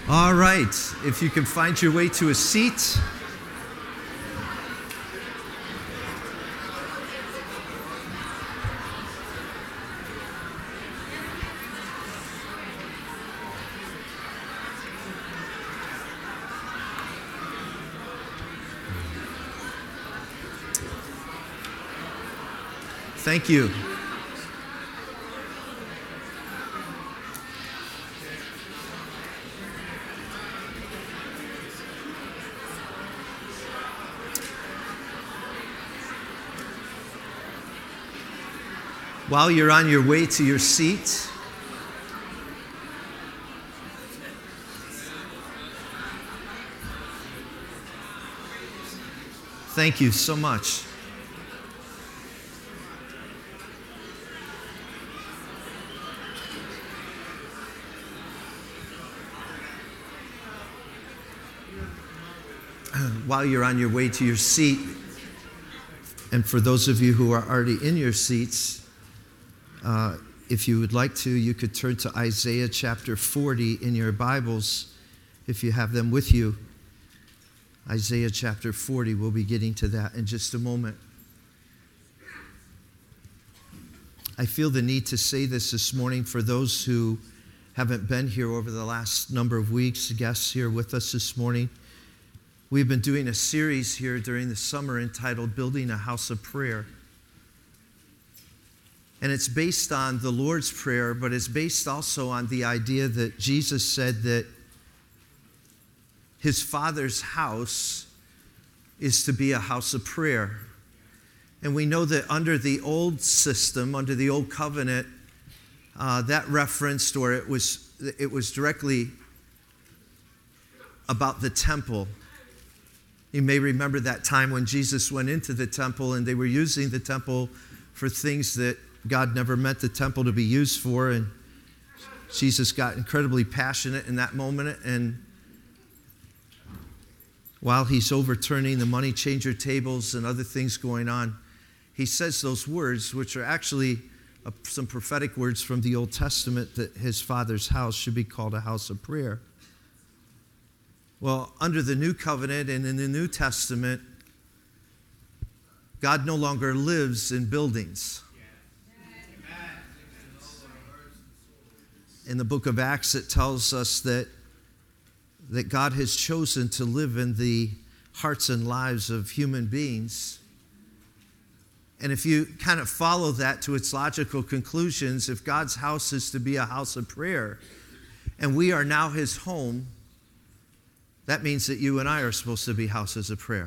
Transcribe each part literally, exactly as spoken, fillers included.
All right, if you can find your way to a seat. Thank you. While you're on your way to your seat, thank you so much. While you're on your way to your seat, and for those of you who are already in your seats, Uh, if you would like to, you could turn to Isaiah chapter forty in your Bibles, if you have them with you. Isaiah chapter forty, we'll be getting to that in just a moment. I feel the need to say this this morning for those who haven't been here over the last number of weeks, guests here with us this morning. We've been doing a series here during the summer entitled Building a House of Prayer. And it's based on the Lord's Prayer, but it's based also on the idea that Jesus said that his Father's house is to be a house of prayer. And we know that under the old system, under the old covenant, uh, that referenced, or it was, it was directly about the temple. You may remember that time when Jesus went into the temple and they were using the temple for things that God never meant the temple to be used for, and Jesus got incredibly passionate in that moment. And while he's overturning the money changer tables and other things going on, he says those words, which are actually uh, some prophetic words from the Old Testament, that his Father's house should be called a house of prayer. Well, under the New Covenant and in the New Testament, God no longer lives in buildings. In the book of Acts, it tells us that, that God has chosen to live in the hearts and lives of human beings. And if you kind of follow that to its logical conclusions, if God's house is to be a house of prayer, and we are now his home, that means that you and I are supposed to be houses of prayer.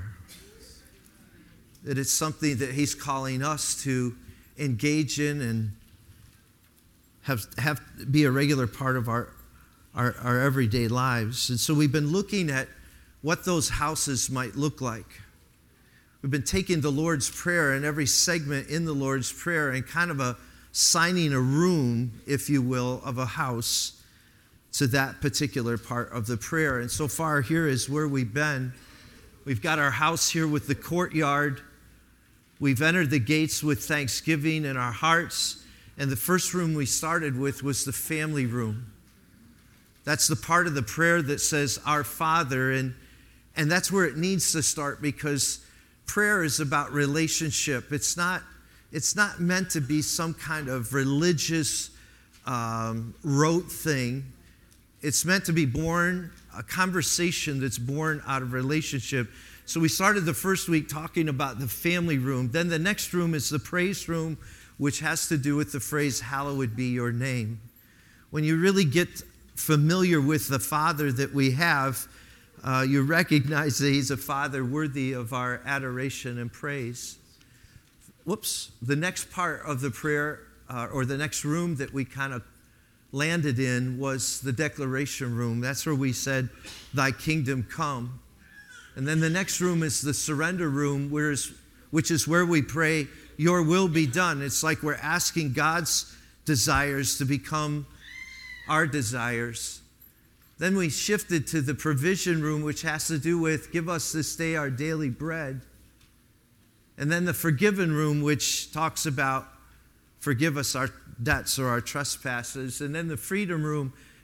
That it's something that he's calling us to engage in and Have, have be a regular part of our, our, our everyday lives. And so we've been looking at what those houses might look like. We've been taking the Lord's Prayer and every segment in the Lord's Prayer and kind of a assigning a room, if you will, of a house to that particular part of the prayer. And so far, here is where we've been. We've got our house here with the courtyard. We've entered the gates with thanksgiving in our hearts. And the first room we started with was the family room. That's the part of the prayer that says, Our Father. And, and that's where it needs to start, because prayer is about relationship. It's not, it's not meant to be some kind of religious um, rote thing. It's meant to be born, a conversation that's born out of relationship. So we started the first week talking about the family room. Then the next room is the praise room, which has to do with the phrase, hallowed be your name. When you really get familiar with the Father that we have, uh, you recognize that he's a Father worthy of our adoration and praise. Whoops. The next part of the prayer, uh, or the next room that we kind of landed in, was the declaration room. That's where we said, Thy kingdom come. And then the next room is the surrender room, which is where we pray, Your will be done. It's like we're asking God's desires to become our desires. Then we shifted to the provision room, which has to do with, give us this day our daily bread. And then the forgiven room, which talks about, forgive us our debts or our trespasses. And then the freedom room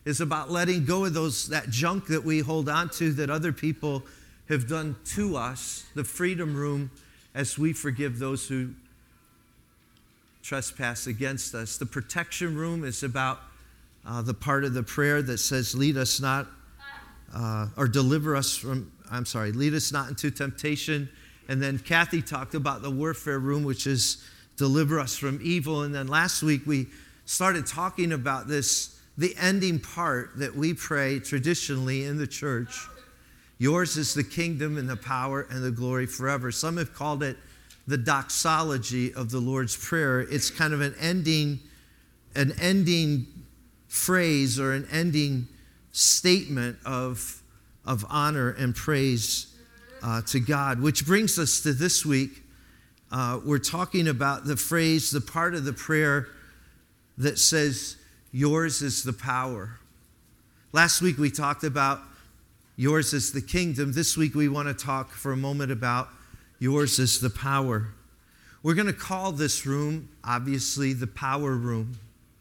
is about letting go of those that junk that we hold on to that other people have done to us. The freedom room, as we forgive those who trespass against us. The protection room is about uh, the part of the prayer that says, lead us not, uh, or deliver us from, I'm sorry, lead us not into temptation. And then Kathy talked about the warfare room, which is deliver us from evil. And then last week we started talking about this, the ending part that we pray traditionally in the church. Yours is the kingdom and the power and the glory forever. Some have called it the doxology of the Lord's Prayer. It's kind of an ending, an ending phrase or an ending statement of, of honor and praise uh, to God, which brings us to this week. Uh, we're talking about the phrase, the part of the prayer that says, yours is the power. Last week we talked about yours is the kingdom. This week we want to talk for a moment about yours is the power. We're going to call this room, obviously, the power room.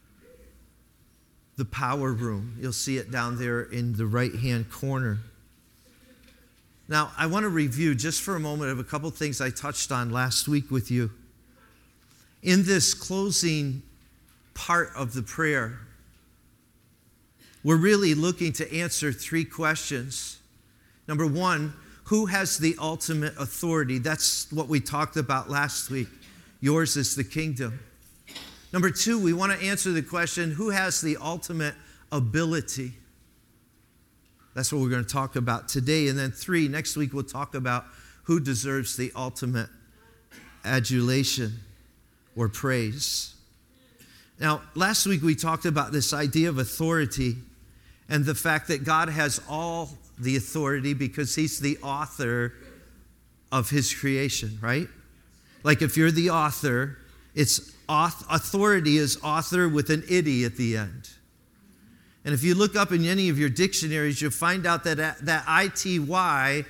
The power room. You'll see it down there in the right-hand corner. Now, I want to review just for a moment of a couple things I touched on last week with you. In this closing part of the prayer, we're really looking to answer three questions. Number one, who has the ultimate authority? That's what we talked about last week. Yours is the kingdom. Number two, we want to answer the question, who has the ultimate ability? That's what we're going to talk about today. And then three, next week we'll talk about who deserves the ultimate adulation or praise. Now, last week we talked about this idea of authority and the fact that God has all the authority because he's the author of his creation, right? Like if you're the author, it's authority is author with an itty at the end. And if you look up in any of your dictionaries, you'll find out that that I T Y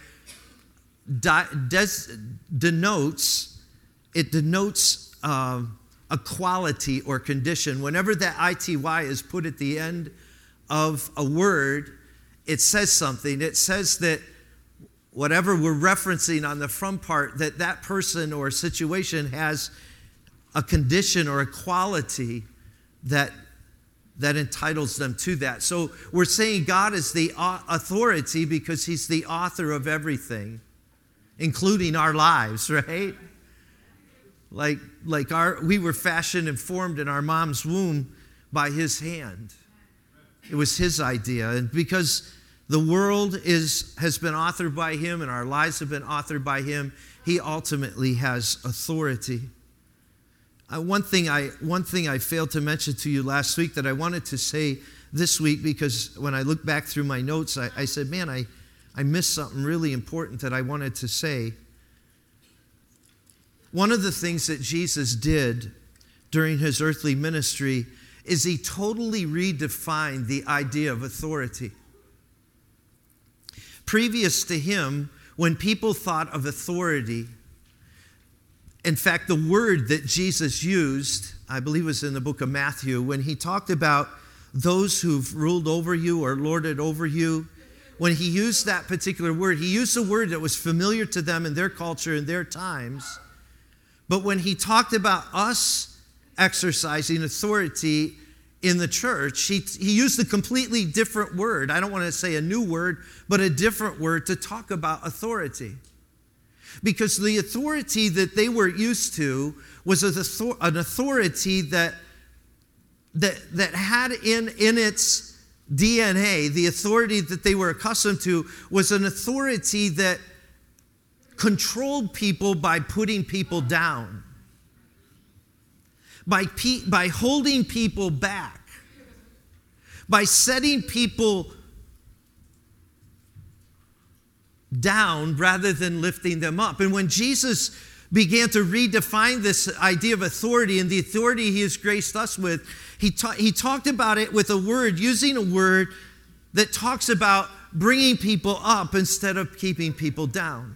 denotes, it denotes um, a quality or condition. Whenever that I T Y is put at the end of a word, it says something. It says that whatever we're referencing on the front part, that that person or situation has a condition or a quality that, that entitles them to that. So we're saying God is the authority because he's the author of everything, including our lives, right? Like, like our, we were fashioned and formed in our mom's womb by his hand. It was his idea. And because the world is has been authored by him and our lives have been authored by him, he ultimately has authority. Uh, one thing I one thing I failed to mention to you last week that I wanted to say this week, because when I look back through my notes, I, I said, man, I, I missed something really important that I wanted to say. One of the things that Jesus did during his earthly ministry is he totally redefined the idea of authority. Previous to him, when people thought of authority, in fact, the word that Jesus used, I believe was in the book of Matthew, when he talked about those who've ruled over you or lorded over you, when he used that particular word, he used a word that was familiar to them in their culture and their times. But when he talked about us exercising authority in the church, he, he used a completely different word. I don't want to say a new word, but a different word to talk about authority. Because the authority that they were used to was an authority that, that, that had in, in its D N A, the authority that they were accustomed to was an authority that controlled people by putting people down. By, pe- by holding people back, by setting people down rather than lifting them up. And when Jesus began to redefine this idea of authority and the authority he has graced us with, he, ta- he talked about it with a word, using a word that talks about bringing people up instead of keeping people down.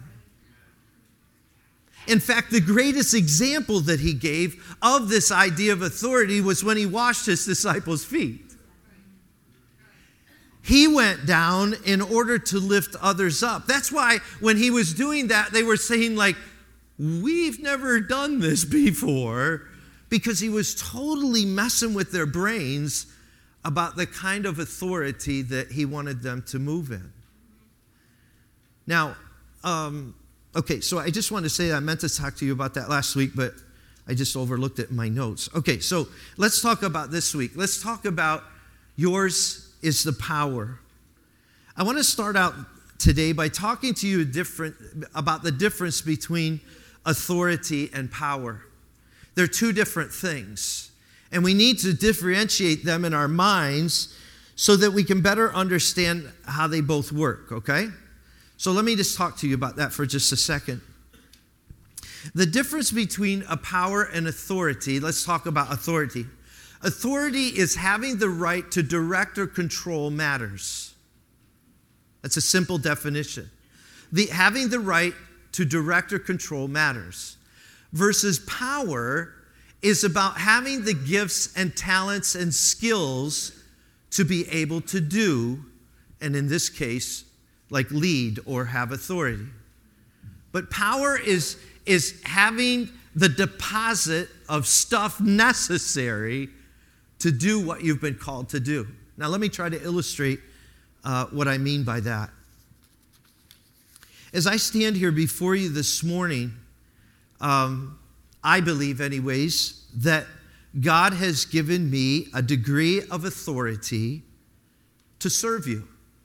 In fact, the greatest example that he gave of this idea of authority was when he washed his disciples' feet. He went down in order to lift others up. That's why when he was doing that, they were saying like, we've never done this before, because he was totally messing with their brains about the kind of authority that he wanted them to move in. Now, um, okay, so I just want to say I meant to talk to you about that last week, but I just overlooked it in my notes. Okay, so let's talk about this week. Let's talk about yours is the power. I want to start out today by talking to you different, about the difference between authority and power. They're two different things, and we need to differentiate them in our minds so that we can better understand how they both work, okay? So let me just talk to you about that for just a second. The difference between a power and authority, let's talk about authority. Authority is having the right to direct or control matters. That's a simple definition. The, having the right to direct or control matters. Versus power is about having the gifts and talents and skills to be able to do, and in this case, like lead or have authority. But power is, is having the deposit of stuff necessary to do what you've been called to do. Now let me try to illustrate uh, what I mean by that. As I stand here before you this morning, um, I believe anyways, that God has given me a degree of authority to serve you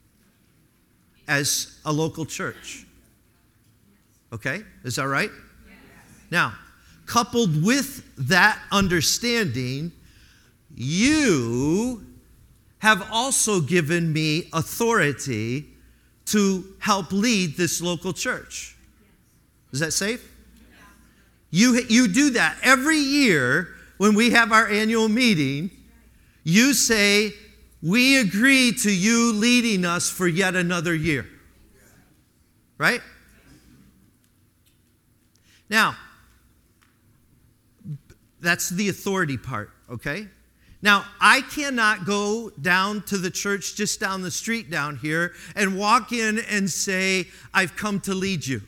as a local church. Okay? Is that right? Yes. Now, coupled with that understanding, you have also given me authority to help lead this local church. Is that safe? You, you do that every year when we have our annual meeting. You say, we agree to you leading us for yet another year. Right? Now, that's the authority part, okay? Now, I cannot go down to the church just down the street down here and walk in and say, I've come to lead you.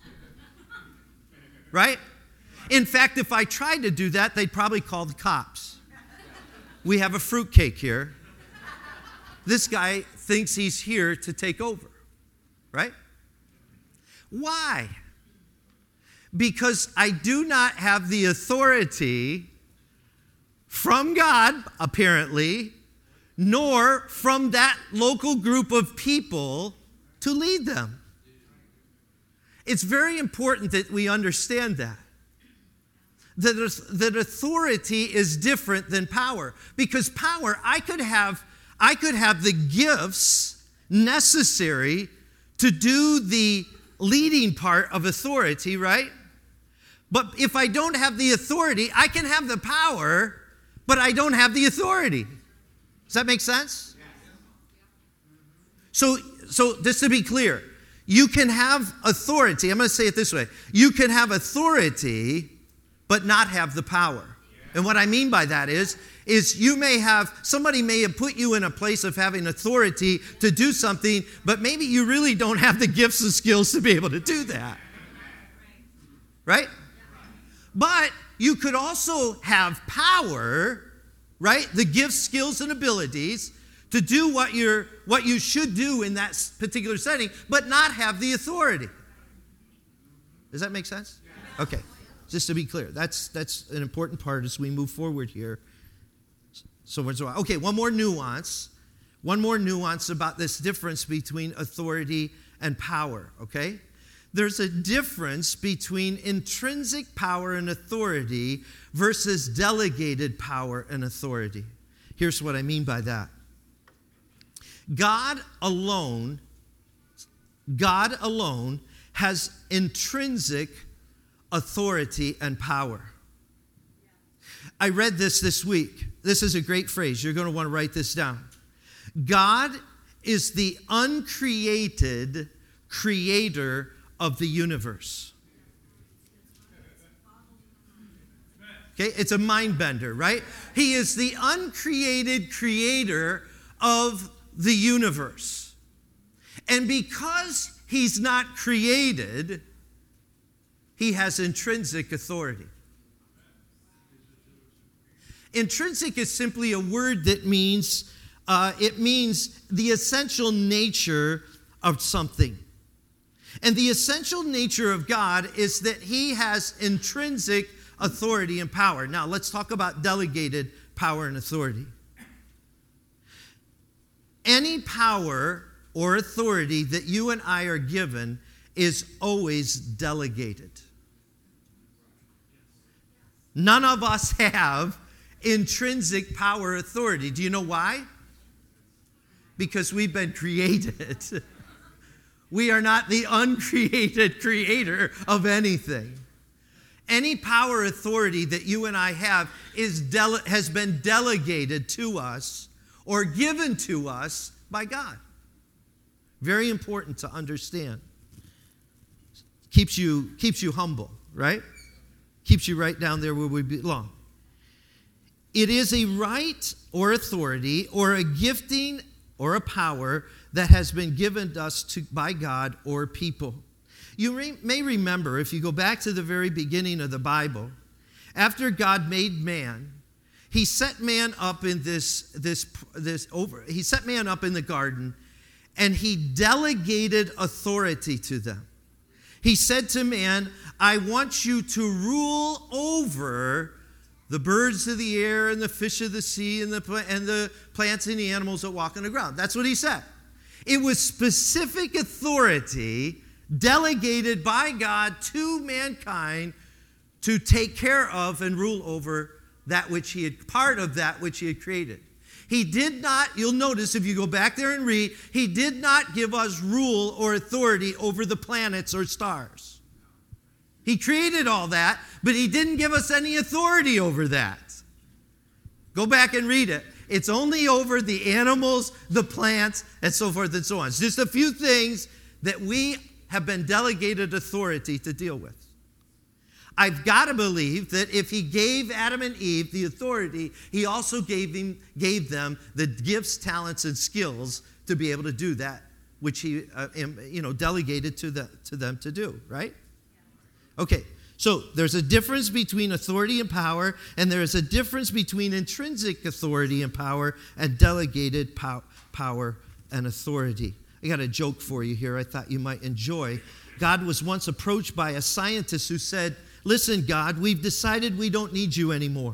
Right? In fact, if I tried to do that, they'd probably call the cops. We have a fruitcake here. This guy thinks he's here to take over. Right? Why? Because I do not have the authority from God, apparently, nor from that local group of people to lead them. It's very important that we understand that. That, that authority is different than power. Because power, I could have, I could have the gifts necessary to do the leading part of authority, right? But if I don't have the authority, I can have the power, but I don't have the authority. Does that make sense? So, so just to be clear, you can have authority. I'm going to say it this way. You can have authority, but not have the power. And what I mean by that is, is you may have, somebody may have put you in a place of having authority to do something, but maybe you really don't have the gifts and skills to be able to do that. Right? But you could also have power, right? The gifts, skills, and abilities to do what you're, what you should do in that particular setting, but not have the authority. Does that make sense? Okay. Just to be clear, that's that's an important part as we move forward here. So, okay, one more nuance. One more nuance about this difference between authority and power, okay? There's a difference between intrinsic power and authority versus delegated power and authority. Here's what I mean by that. God alone, God alone has intrinsic authority and power. I read this this week. This is a great phrase. You're going to want to write this down. God is the uncreated creator of the universe. Okay, it's a mind bender, right? He is the uncreated creator of the universe. And because he's not created, he has intrinsic authority. Intrinsic is simply a word that means, uh, it means the essential nature of something. And the essential nature of God is that he has intrinsic authority and power. Now, let's talk about delegated power and authority. Any power or authority that you and I are given is always delegated. None of us have intrinsic power authority. Do you know why? Because we've been created. We are not the uncreated creator of anything. Any power authority that you and I have is dele- has been delegated to us or given to us by God. Very important to understand. Keeps you, keeps you humble, right? Keeps you right down there where we belong. It is a right or authority or a gifting or a power that has been given to us to, by God or people. You re, may remember, if you go back to the very beginning of the Bible, after God made man, he set man up in this, this, this over, he set man up in the garden, and he delegated authority to them. He said to man, I want you to rule over the birds of the air and the fish of the sea and the, and the plants and the animals that walk on the ground. That's what he said. It was specific authority delegated by God to mankind to take care of and rule over that which he had, part of that which he had created. He did not, you'll notice if you go back there and read, he did not give us rule or authority over the planets or stars. He created all that, but he didn't give us any authority over that. Go back and read it. It's only over the animals, the plants, and so forth and so on. It's just a few things that we have been delegated authority to deal with. I've got to believe that if he gave Adam and Eve the authority, he also gave, him, gave them the gifts, talents, and skills to be able to do that, which he uh, you know, delegated to, the, to them to do, right? Okay, so there's a difference between authority and power, and there is a difference between intrinsic authority and power and delegated pow- power and authority. I got a joke for you here I thought you might enjoy. God was once approached by a scientist who said, listen, God, we've decided we don't need you anymore.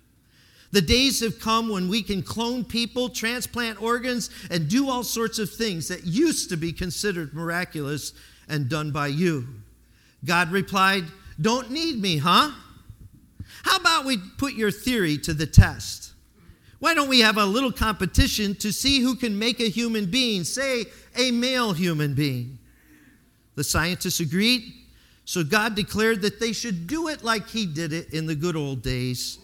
The days have come when we can clone people, transplant organs, and do all sorts of things that used to be considered miraculous and done by you. God replied, don't need me, huh? How about we put your theory to the test? Why don't we have a little competition to see who can make a human being, say a male human being? The scientists agreed. So God declared that they should do it like he did it in the good old days.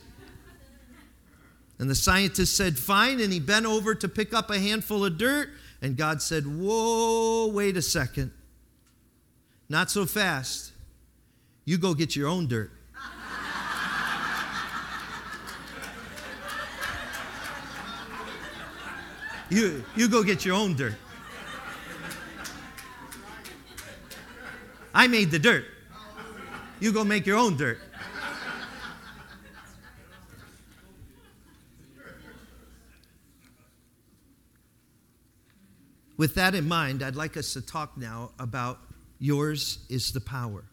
And the scientist said, fine, and he bent over to pick up a handful of dirt, and God said, whoa, wait a second. Not so fast. You go get your own dirt. You, you go get your own dirt. I made the dirt. You go make your own dirt. With that in mind, I'd like us to talk now about yours is the power.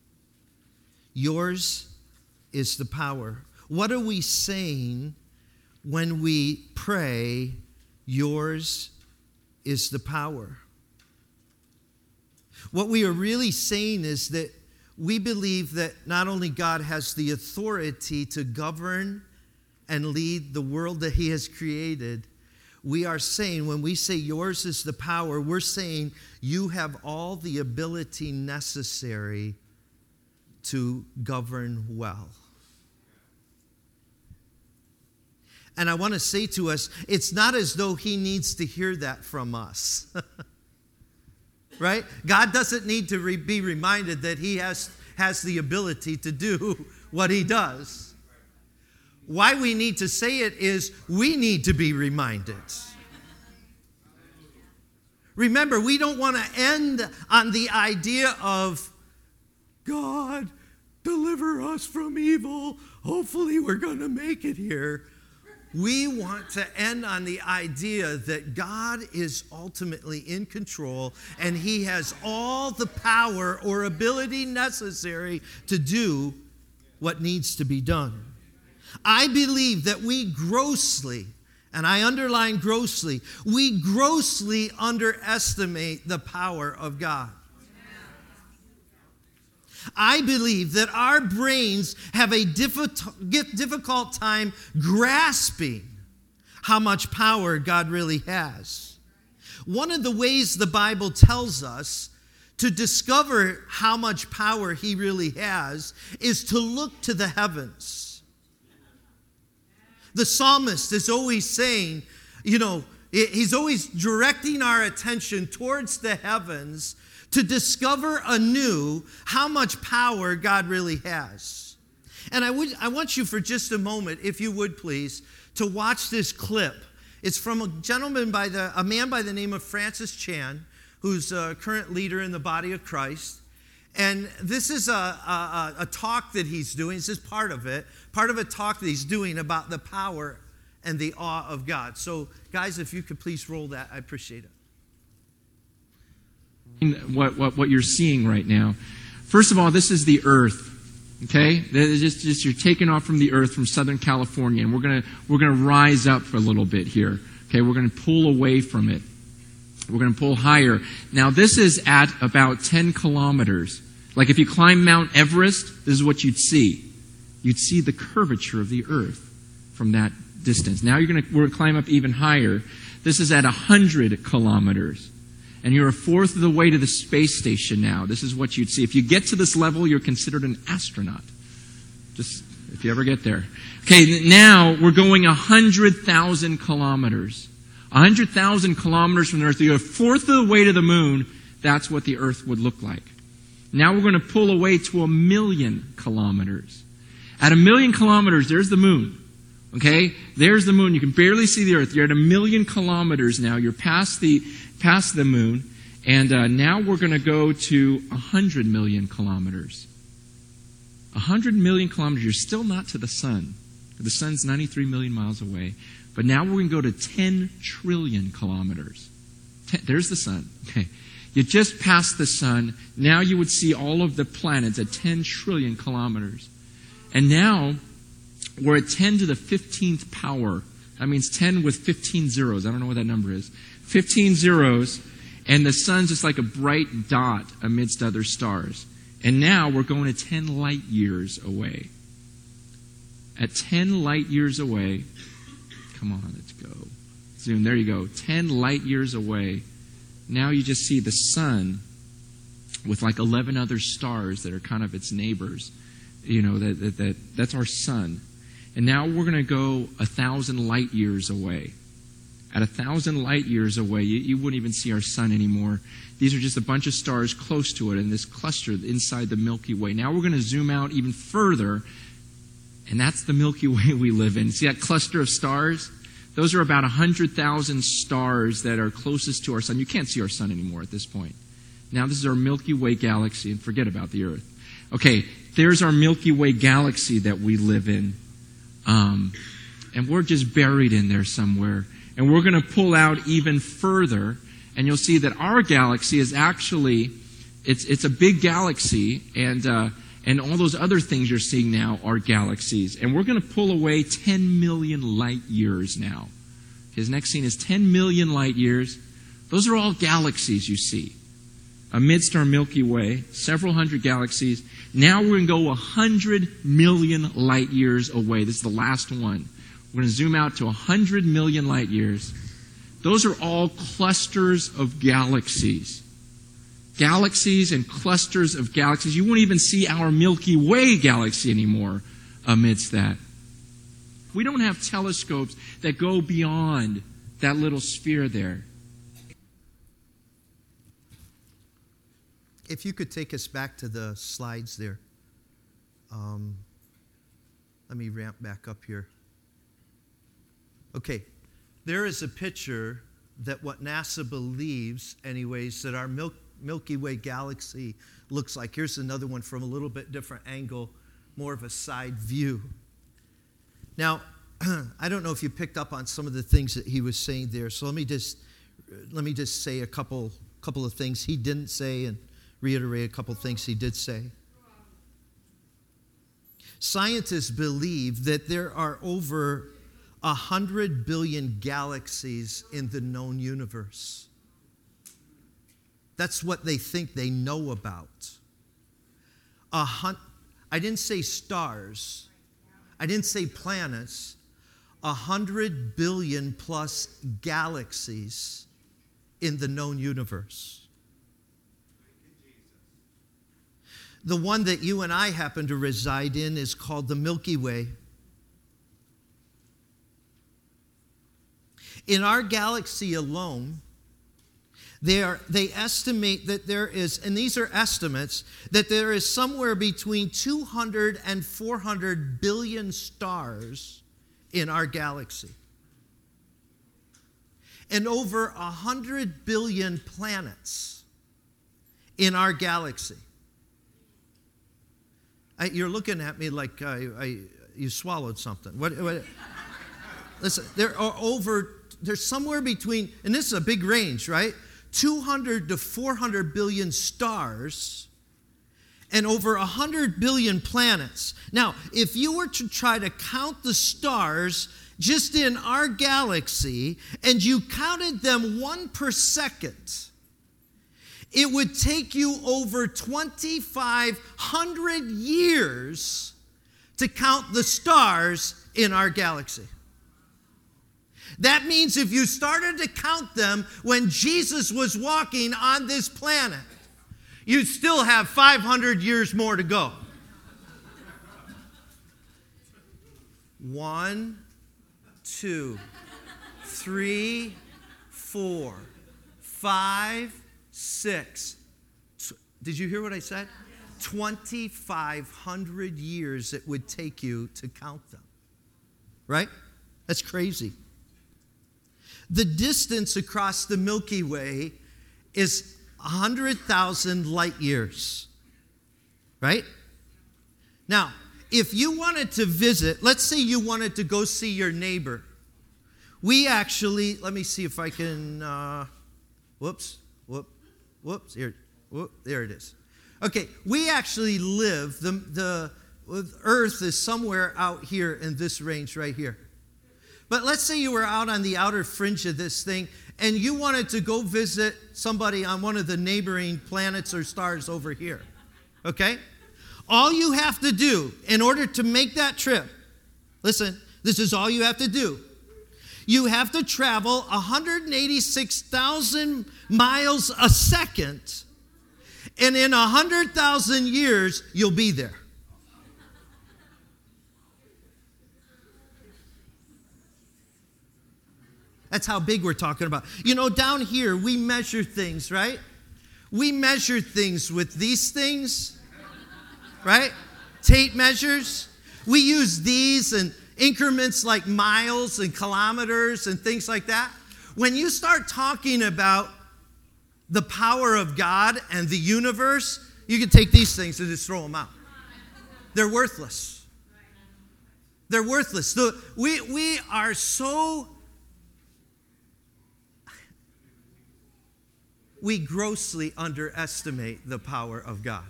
Yours is the power. What are we saying when we pray, yours is the power? What we are really saying is that we believe that not only God has the authority to govern and lead the world that he has created, we are saying, when we say yours is the power, we're saying you have all the ability necessary to govern well. And I want to say to us, it's not as though he needs to hear that from us. Right? God doesn't need to re- be reminded that he has, has the ability to do what he does. Why we need to say it is we need to be reminded. Remember, we don't want to end on the idea of, God, deliver us from evil. Hopefully we're going to make it here. We want to end on the idea that God is ultimately in control and he has all the power or ability necessary to do what needs to be done. I believe that we grossly, and I underline grossly, we grossly underestimate the power of God. I believe that our brains have a difficult time grasping how much power God really has. One of the ways the Bible tells us to discover how much power he really has is to look to the heavens. The psalmist is always saying, you know, he's always directing our attention towards the heavens to discover anew how much power God really has. And I would, I want you for just a moment, if you would please, to watch this clip. It's from a gentleman by the, a man by the name of Francis Chan, who's a current leader in the body of Christ. And this is a, a, a talk that he's doing. This is part of it, part of a talk that he's doing about the power and the awe of God. So, guys, if you could please roll that, I appreciate it. What, what, what you're seeing right now. First of all, this is the earth. Okay? Just, just you're taking off from the earth from Southern California, and we're gonna we're gonna rise up for a little bit here. Okay, we're gonna pull away from it. We're gonna pull higher. Now this is at about ten kilometers. Like if you climb Mount Everest, this is what you'd see. You'd see the curvature of the earth from that distance. Now you're gonna we're gonna climb up even higher. This is at a hundred kilometers. And you're a fourth of the way to the space station now. This is what you'd see. If you get to this level, you're considered an astronaut. Just if you ever get there. Okay, now we're going one hundred thousand kilometers. one hundred thousand kilometers from the earth. You're a fourth of the way to the moon. That's what the earth would look like. Now we're going to pull away to a million kilometers. At a million kilometers, there's the moon. Okay? There's the moon. You can barely see the earth. You're at a million kilometers now. You're past the past the moon, and uh, now we're going to go to one hundred million kilometers. one hundred million kilometers. You're still not to the sun. The sun's ninety-three million miles away. But now we're going to go to ten trillion kilometers. Ten, there's the sun. Okay. You just passed the sun. Now you would see all of the planets at ten trillion kilometers. And now we're at ten to the fifteenth power. That means ten with fifteen zeros. I don't know what that number is. fifteen zeros, and the sun's just like a bright dot amidst other stars. And now we're going to ten light years away. At ten light years away, come on, let's go. Zoom, there you go. ten light years away. Now you just see the sun with like eleven other stars that are kind of its neighbors. You know, that, that, that that's our sun. And now we're going to go a thousand light years away. At a thousand light years away, you, you wouldn't even see our sun anymore. These are just a bunch of stars close to it in this cluster inside the Milky Way. Now we're going to zoom out even further, and that's the Milky Way we live in. See that cluster of stars? Those are about one hundred thousand stars that are closest to our sun. You can't see our sun anymore at this point. Now this is our Milky Way galaxy, and forget about the Earth. Okay, there's our Milky Way galaxy that we live in. Um, and we're just buried in there somewhere. And we're going to pull out even further, and you'll see that our galaxy is actually, it's it's a big galaxy, and uh, and all those other things you're seeing now are galaxies. And we're going to pull away ten million light years now. His next scene is ten million light years. Those are all galaxies you see. Amidst our Milky Way, several hundred galaxies. Now we're going to go one hundred million light years away. This is the last one. We're going to zoom out to one hundred million light years. Those are all clusters of galaxies. Galaxies and clusters of galaxies. You won't even see our Milky Way galaxy anymore amidst that. We don't have telescopes that go beyond that little sphere there. If you could take us back to the slides there. Um, let me ramp back up here. Okay, there is a picture that what NASA believes, anyways, that our Mil- Milky Way galaxy looks like. Here's another one from a little bit different angle, more of a side view. Now, I don't know if you picked up on some of the things that he was saying there, so let me just let me just say a couple couple of things he didn't say and reiterate a couple of things he did say. Scientists believe that there are over a hundred billion galaxies in the known universe. That's what they think they know about. A hun- I didn't say stars. I didn't say planets. A hundred billion plus galaxies in the known universe. The one that you and I happen to reside in is called the Milky Way. In our galaxy alone, they, are, they estimate that there is, and these are estimates, that there is somewhere between two hundred and four hundred billion stars in our galaxy. And over one hundred billion planets in our galaxy. I, you're looking at me like I, I, you swallowed something. What, what, listen, there are over, there's somewhere between, and this is a big range, right? two hundred to four hundred billion stars and over one hundred billion planets. Now, if you were to try to count the stars just in our galaxy and you counted them one per second, it would take you over twenty-five hundred years to count the stars in our galaxy. That means if you started to count them when Jesus was walking on this planet, you'd still have five hundred years more to go. One, two, three, four, five, six. Did you hear what I said? twenty-five hundred years it would take you to count them. Right? That's crazy. The distance across the Milky Way is one hundred thousand light years. Right? Now, if you wanted to visit, let's say you wanted to go see your neighbor. We actually, let me see if I can, uh, whoops, whoop, whoops, here, whoop, there it is. Okay, we actually live, the, the Earth is somewhere out here in this range right here. But let's say you were out on the outer fringe of this thing and you wanted to go visit somebody on one of the neighboring planets or stars over here. Okay? All you have to do in order to make that trip, listen, this is all you have to do. You have to travel one hundred eighty-six thousand miles a second, and in one hundred thousand years, you'll be there. That's how big we're talking about. You know, down here, we measure things, right? We measure things with these things, right? Tape measures. We use these and increments like miles and kilometers and things like that. When you start talking about the power of God and the universe, you can take these things and just throw them out. They're worthless. They're worthless. The, we, we are so... We grossly underestimate the power of God.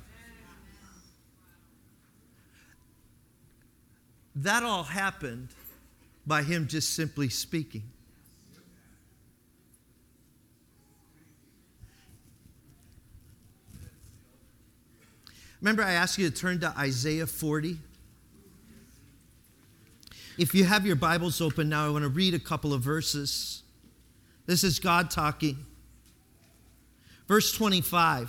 That all happened by him just simply speaking. Remember, I asked you to turn to Isaiah forty? If you have your Bibles open now, I want to read a couple of verses. This is God talking. Verse twenty-five.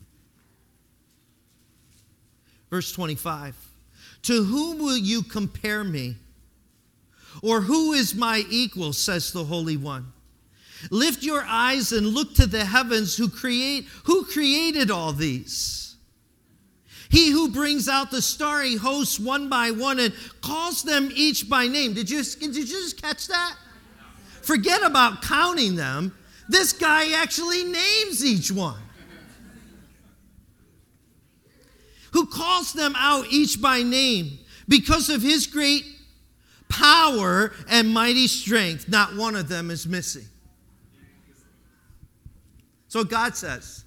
Verse twenty-five. To whom will you compare me? Or who is my equal, says the Holy One. Lift your eyes and look to the heavens, who create who created all these. He who brings out the starry hosts one by one and calls them each by name. Did you, did you just catch that? forget about counting them. This guy actually names each one. Who calls them out each by name. Because of his great power and mighty strength, not one of them is missing. So God says,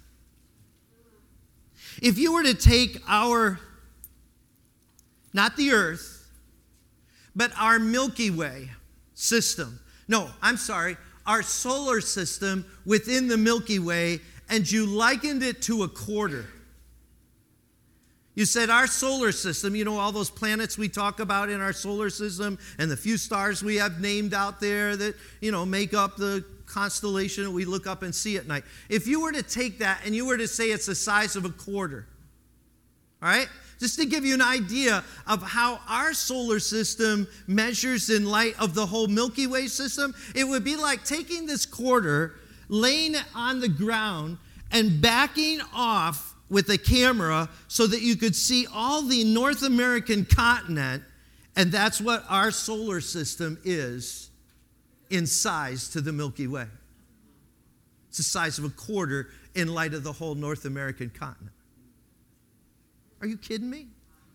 if you were to take our, not the earth, but our Milky Way system, no, I'm sorry, our solar system within the Milky Way, and you likened it to a quarter. You said our solar system, you know, all those planets we talk about in our solar system and the few stars we have named out there that, you know, make up the constellation that we look up and see at night. If you were to take that and you were to say it's the size of a quarter, all right? Just to give you an idea of how our solar system measures in light of the whole Milky Way system, it would be like taking this quarter, laying it on the ground, and backing off with a camera so that you could see all the North American continent, and that's what our solar system is in size to the Milky Way. It's the size of a quarter in light of the whole North American continent. Are you kidding me?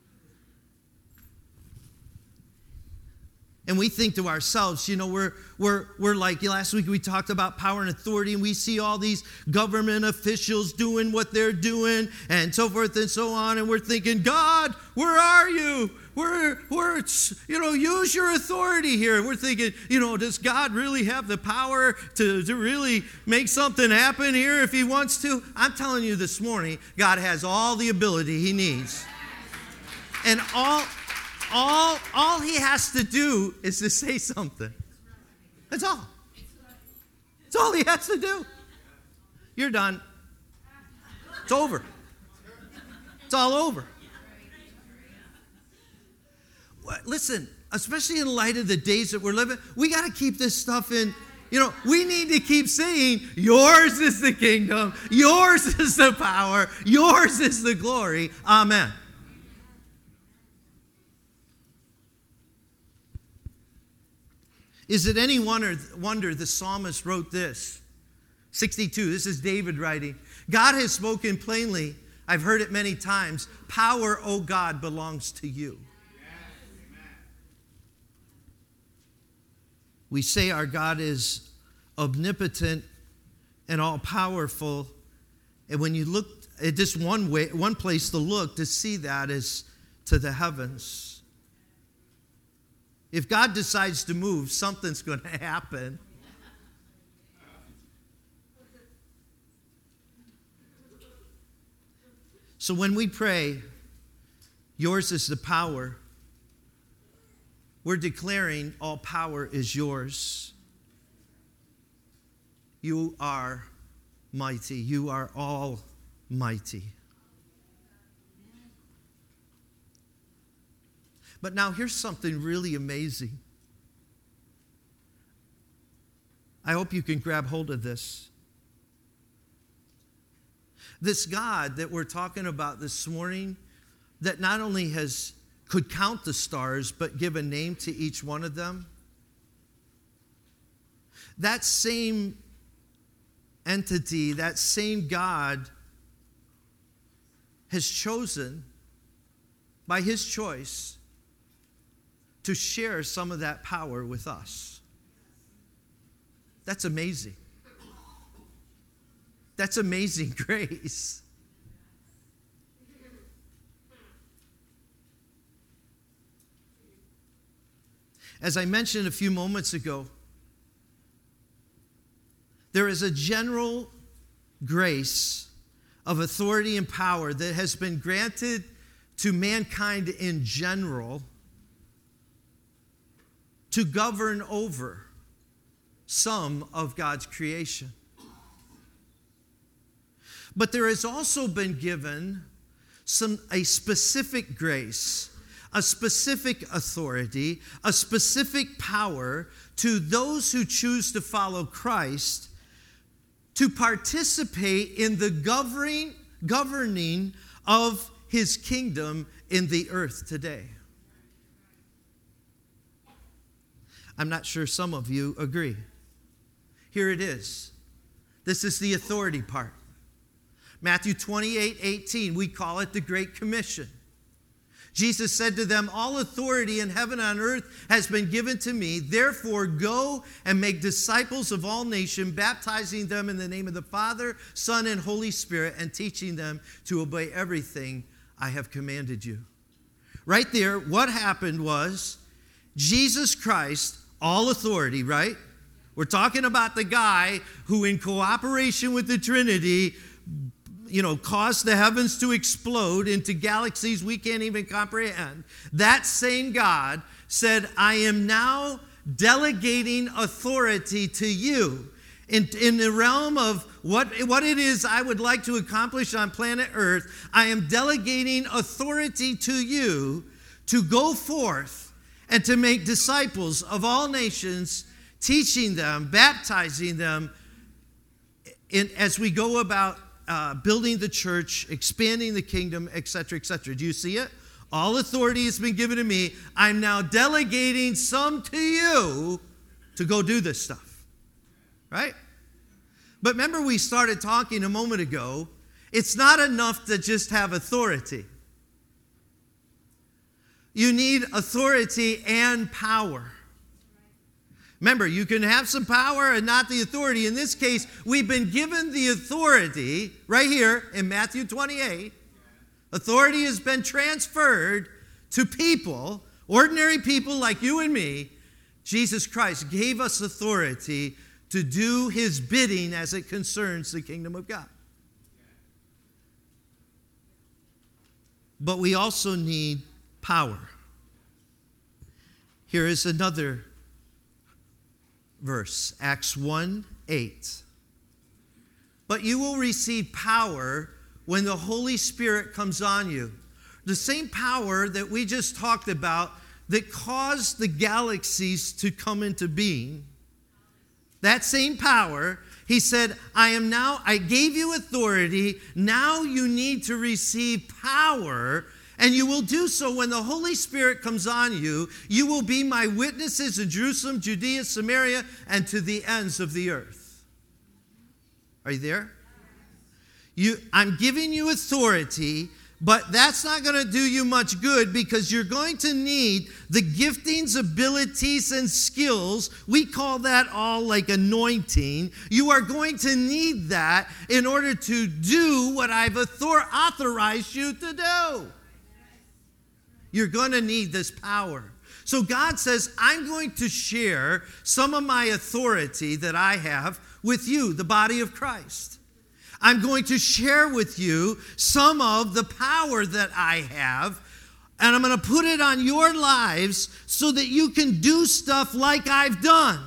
And we think to ourselves, you know, we're, we're, we're like, last week we talked about power and authority, and we see all these government officials doing what they're doing, and so forth and so on, and we're thinking, God, where are you? We're, we're, you know, use your authority here. We're thinking, you know, does God really have the power to, to really make something happen here if he wants to? I'm telling you this morning, God has all the ability he needs. And all... All, all he has to do is to say something. That's all. That's all he has to do. You're done. It's over. It's all over. Listen, especially in light of the days that we're living, we got to keep this stuff in. You know, we need to keep saying, yours is the kingdom, yours is the power, yours is the glory. Amen. Is it any wonder, wonder the psalmist wrote this? sixty-two, this is David writing. God has spoken plainly. I've heard it many times. Power, O God, belongs to you. Yes. We say our God is omnipotent and all-powerful. And when you look at just one way, one place to look to see that is to the heavens. If God decides to move, something's going to happen. So when we pray, yours is the power, we're declaring all power is yours. You are mighty. You are almighty. But now here's something really amazing. I hope you can grab hold of this. This God that we're talking about this morning, that not only has could count the stars, but give a name to each one of them, that same entity, that same God has chosen, by his choice, to share some of that power with us. That's amazing. That's amazing grace. As I mentioned a few moments ago, there is a general grace of authority and power that has been granted to mankind in general to govern over some of God's creation. But there has also been given some a specific grace, a specific authority, a specific power to those who choose to follow Christ to participate in the governing, governing of his kingdom in the earth today. I'm not sure some of you agree. Here it is. This is the authority part. Matthew twenty-eight eighteen, we call it the Great Commission. Jesus said to them, all authority in heaven and on earth has been given to me. Therefore, go and make disciples of all nations, baptizing them in the name of the Father, Son, and Holy Spirit, and teaching them to obey everything I have commanded you. Right there, what happened was Jesus Christ, all authority, right? We're talking about the guy who, in cooperation with the Trinity, you know, caused the heavens to explode into galaxies we can't even comprehend. That same God said, I am now delegating authority to you. In, in the realm of what, what it is I would like to accomplish on planet Earth, I am delegating authority to you to go forth and to make disciples of all nations, teaching them, baptizing them in, as we go about Uh, building the church, expanding the kingdom, et cetera, et cetera. Do you see it? All authority has been given to me. I'm now delegating some to you to go do this stuff. Right? But remember, we started talking a moment ago. It's not enough to just have authority. You need authority and power. Remember, you can have some power and not the authority. In this case, we've been given the authority right here in Matthew twenty-eight. Authority has been transferred to people, ordinary people like you and me. Jesus Christ gave us authority to do his bidding as it concerns the kingdom of God. But we also need power. Here is another verse, Acts one eight. But you will receive power when the Holy Spirit comes on you. The same power that we just talked about that caused the galaxies to come into being. That same power, he said, I am now, I gave you authority. Now you need to receive power. And you will do so when the Holy Spirit comes on you. You will be my witnesses in Jerusalem, Judea, Samaria, and to the ends of the earth. Are you there? You, I'm giving you authority, but that's not going to do you much good because you're going to need the giftings, abilities, and skills. We call that all like anointing. You are going to need that in order to do what I've author- authorized you to do. You're going to need this power. So God says, I'm going to share some of my authority that I have with you, the body of Christ. I'm going to share with you some of the power that I have, and I'm going to put it on your lives so that you can do stuff like I've done.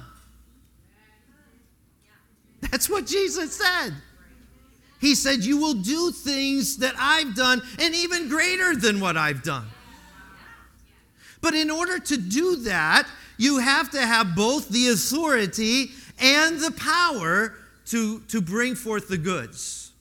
That's what Jesus said. He said, you will do things that I've done and even greater than what I've done. But in order to do that, you have to have both the authority and the power to, to bring forth the goods.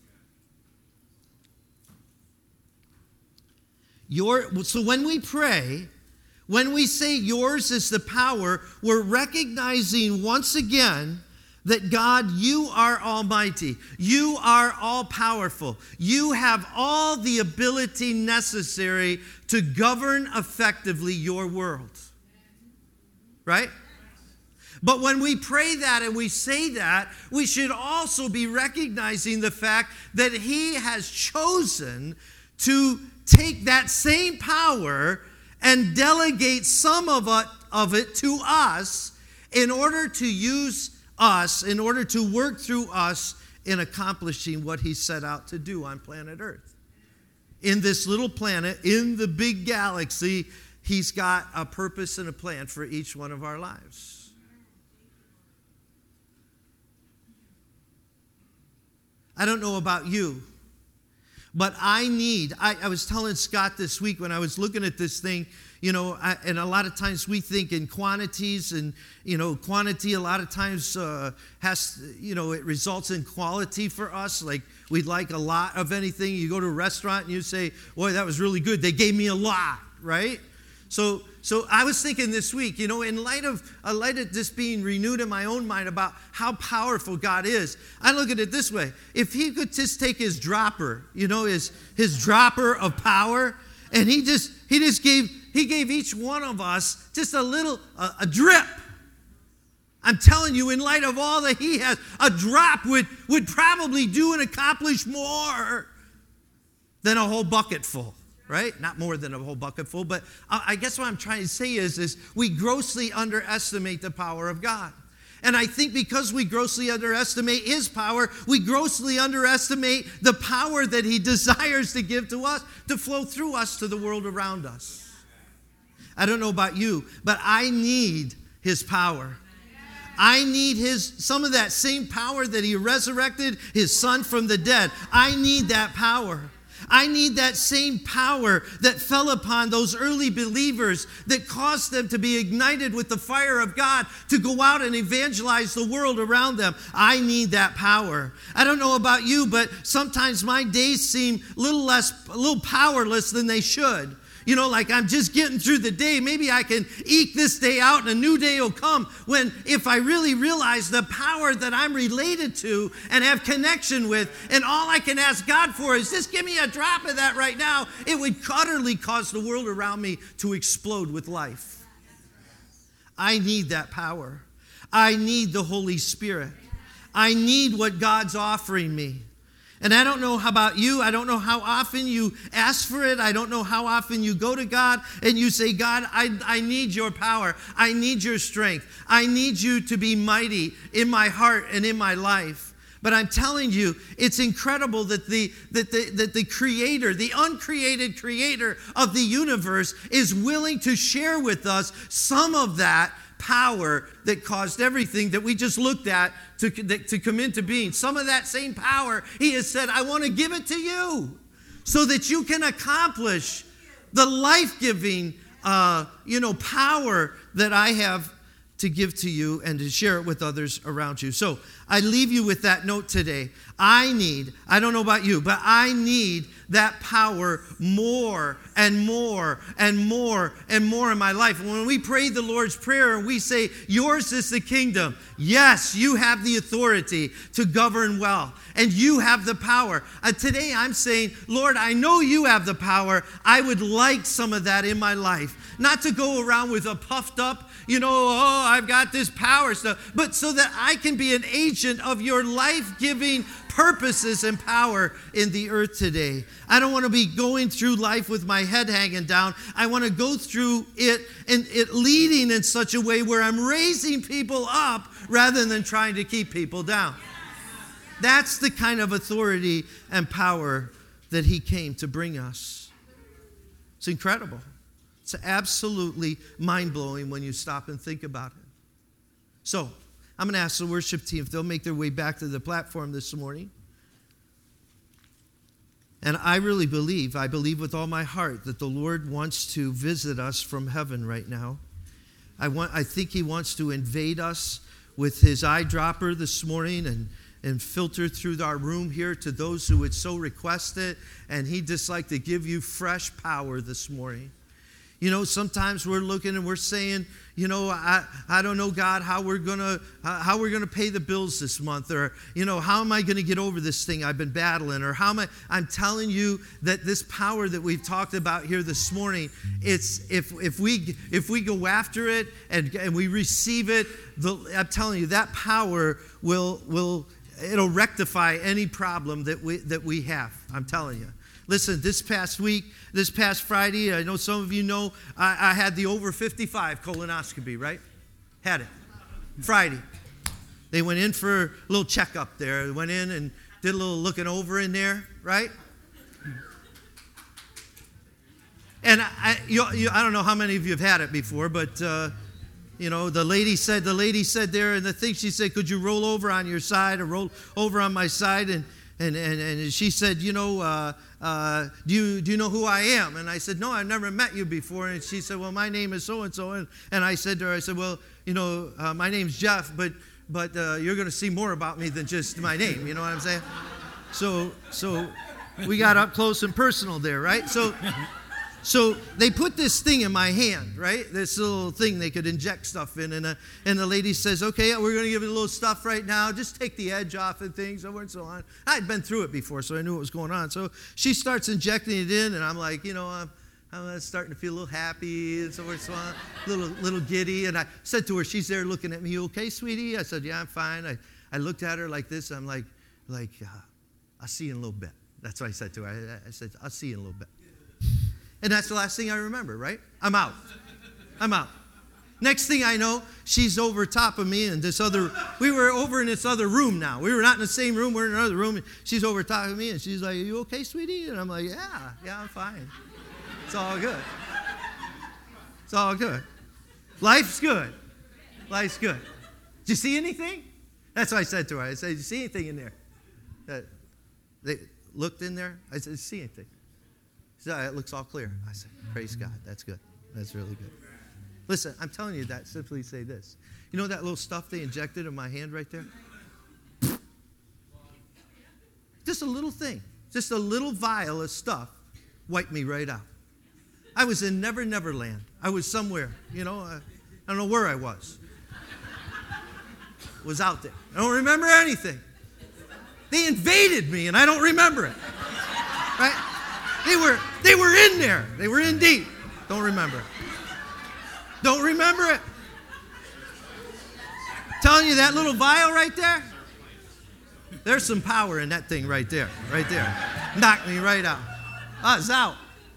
Your, so when we pray, when we say yours is the power, we're recognizing once again that God, you are almighty. You are all-powerful. You have all the ability necessary to govern effectively your world. Right? But when we pray that and we say that, we should also be recognizing the fact that he has chosen to take that same power and delegate some of it, of it to us in order to use us, in order to work through us in accomplishing what he set out to do on planet Earth. In this little planet, in the big galaxy, he's got a purpose and a plan for each one of our lives. I don't know about you, but I need, I, I was telling Scott this week when I was looking at this thing, you know, I, and a lot of times we think in quantities, and, you know, quantity a lot of times uh, has, you know, it results in quality for us. Like, we'd like a lot of anything. You go to a restaurant and you say, boy, that was really good. They gave me a lot, right? So, so I was thinking this week, you know, in light of, in light of this being renewed in my own mind about how powerful God is, I look at it this way. If he could just take his dropper, you know, his, his dropper of power, and he just, he just gave, he gave each one of us just a little, a, a drip. I'm telling you, in light of all that he has, a drop would, would probably do and accomplish more than a whole bucket full. Right? Not more than a whole bucket full, but I guess what I'm trying to say is, is we grossly underestimate the power of God. And I think because we grossly underestimate his power, we grossly underestimate the power that he desires to give to us, to flow through us to the world around us. I don't know about you, but I need his power. I need his, some of that same power that he resurrected his son from the dead. I need that power. I need that same power that fell upon those early believers that caused them to be ignited with the fire of God to go out and evangelize the world around them. I need that power. I don't know about you, but sometimes my days seem a little less, a little powerless than they should. You know, like I'm just getting through the day. Maybe I can eke this day out and a new day will come when if I really realize the power that I'm related to and have connection with, and all I can ask God for is just give me a drop of that right now, it would utterly cause the world around me to explode with life. I need that power. I need the Holy Spirit. I need what God's offering me. And I don't know how about you. I don't know how often you ask for it. I don't know how often you go to God and you say, God, I, I need your power. I need your strength. I need you to be mighty in my heart and in my life. But I'm telling you, it's incredible that the, that the, that the creator, the uncreated creator of the universe is willing to share with us some of that power that caused everything that we just looked at to, to come into being. Some of that same power, he has said, I want to give it to you so that you can accomplish the life-giving uh, you know, power that I have to give to you and to share it with others around you. So I leave you with that note today. I need, I don't know about you, but I need that power more and more and more and more in my life. When we pray the Lord's Prayer and we say, yours is the kingdom, yes, you have the authority to govern well, and you have the power. Uh, today I'm saying, Lord, I know you have the power. I would like some of that in my life. Not to go around with a puffed up, you know, oh, I've got this power stuff, but so that I can be an agent of your life-giving purposes and power in the earth today. I don't want to be going through life with my head hanging down. I want to go through it and it leading in such a way where I'm raising people up rather than trying to keep people down. That's the kind of authority and power that he came to bring us. It's incredible. It's absolutely mind-blowing when you stop and think about it. So, I'm going to ask the worship team if they'll make their way back to the platform this morning. And I really believe, I believe with all my heart that the Lord wants to visit us from heaven right now. I want, I think he wants to invade us with his eyedropper this morning and, and filter through our room here to those who would so request it. And he'd just like to give you fresh power this morning. You know, sometimes we're looking and we're saying, you know, I, I don't know, God, how we're gonna how we're gonna pay the bills this month, or you know, how am I gonna get over this thing I've been battling, or how am I? I'm telling you that this power that we've talked about here this morning, it's if if we if we go after it and and we receive it, the, I'm telling you that power will will it'll rectify any problem that we that we have. I'm telling you. Listen, this past week, this past Friday, I know some of you know, I, I had the over fifty-five colonoscopy, right? Had it. Friday. They went in for a little checkup there. They went in and did a little looking over in there, right? And I, you, you, I don't know how many of you have had it before, but, uh, you know, the lady said, the lady said there, and the thing she said, could you roll over on your side or roll over on my side? And And, and and she said, you know, uh, uh, do you do you know who I am? And I said, no, I've never met you before. And she said, well, my name is so and so. And and I said to her, I said, well, you know, uh, my name's Jeff, but but uh, you're going to see more about me than just my name. You know what I'm saying? So so we got up close and personal there, right? So So they put this thing in my hand, right? This little thing they could inject stuff in. And, uh, and the lady says, okay, we're going to give you a little stuff right now. Just take the edge off and things, so and so on. I'd been through it before, so I knew what was going on. So she starts injecting it in, and I'm like, you know, I'm, I'm starting to feel a little happy and so on and so on, a little, little giddy. And I said to her, she's there looking at me, you okay, sweetie? I said, yeah, I'm fine. I, I looked at her like this. I'm like, like uh, I'll see you in a little bit. That's what I said to her. I, I said, I'll see you in a little bit. And that's the last thing I remember, right? I'm out. I'm out. Next thing I know, she's over top of me in this other, we were over in this other room now. We were not in the same room, we're in another room. And she's over top of me and she's like, are you okay, sweetie? And I'm like, yeah, yeah, I'm fine. It's all good. It's all good. Life's good. Life's good. Did you see anything? That's what I said to her. I said, did you see anything in there? That they looked in there. I said, did you see anything? She said, it looks all clear. I said, praise God. That's good. That's really good. Listen, I'm telling you that simply say this. You know that little stuff they injected in my hand right there? Just a little thing. Just a little vial of stuff wiped me right out. I was in Never Never Land. I was somewhere, you know, I, I don't know where I was. Was out there. I don't remember anything. They invaded me and I don't remember it. Right? They were, they were in there. They were in deep. Don't remember it. Don't remember it. Telling you that little vial right there, there's some power in that thing right there. Right there. Knocked me right out. I was out.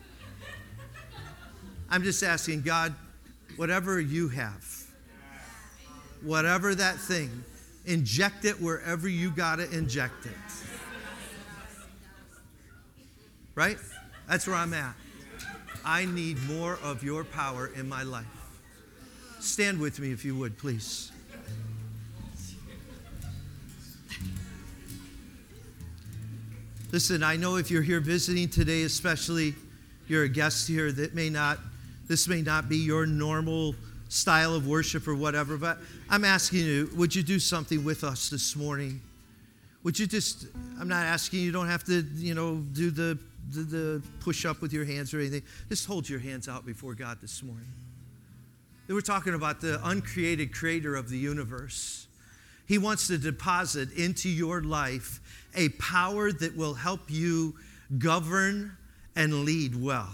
I'm just asking God, whatever you have, whatever that thing, inject it wherever you got to inject it. Right? That's where I'm at. I need more of your power in my life. Stand with me if you would, please. Listen, I know if you're here visiting today, especially you're a guest here, that may not, this may not be your normal style of worship or whatever, but I'm asking you, would you do something with us this morning? Would you just, I'm not asking you, you don't have to, you know, do the, the, the push up with your hands or anything. Just hold your hands out before God this morning. We're talking about the uncreated creator of the universe. He wants to deposit into your life a power that will help you govern and lead well.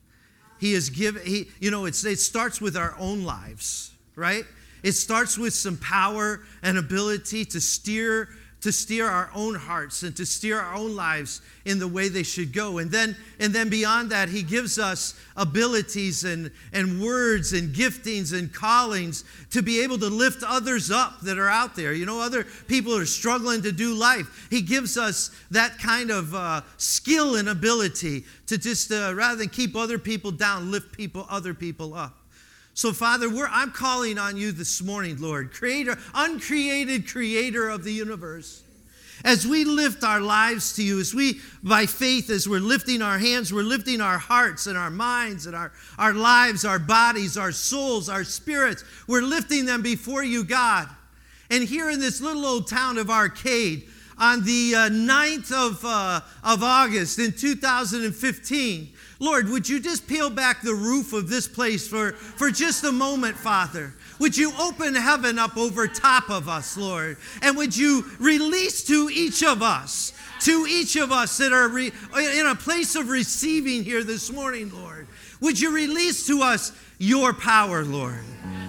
He is given, he, you know, it's, it starts with our own lives, right? It starts with some power and ability to steer to steer our own hearts and to steer our own lives in the way they should go. And then, and then beyond that, he gives us abilities and, and words and giftings and callings to be able to lift others up that are out there. You know, other people are struggling to do life. He gives us that kind of uh, skill and ability to just, uh, rather than keep other people down, lift people, other people up. So, Father, we're, I'm calling on you this morning, Lord, creator, uncreated creator of the universe. As we lift our lives to you, as we, by faith, as we're lifting our hands, we're lifting our hearts and our minds and our, our lives, our bodies, our souls, our spirits. We're lifting them before you, God. And here in this little old town of Arcade, on the uh, ninth of, uh, of August in two thousand fifteen, Lord, would you just peel back the roof of this place for, for just a moment, Father? Would you open heaven up over top of us, Lord? And would you release to each of us, to each of us that are re, in a place of receiving here this morning, Lord, would you release to us your power, Lord?